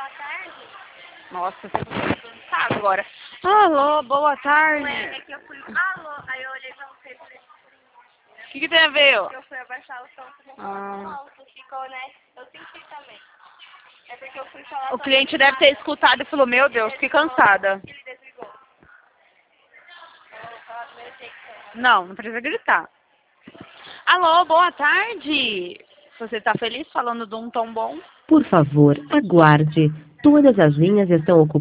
boa tarde. Nossa, você tá cansado agora. Alô, boa tarde. Ué, é que eu fui... Alô, aí eu olhei pra você e falei... O que tem a ver? Que eu fui abaixar o som, você falou alto, ficou, né? Eu senti também. É porque eu fui falar... O cliente deve ter escutado e falou, meu Deus, que cansada. Ele desligou. Eu vou falar do meu jeito. Não precisa gritar. Alô, boa tarde. Você tá feliz falando de um tom bom? Por favor, aguarde. Todas as linhas estão ocupadas.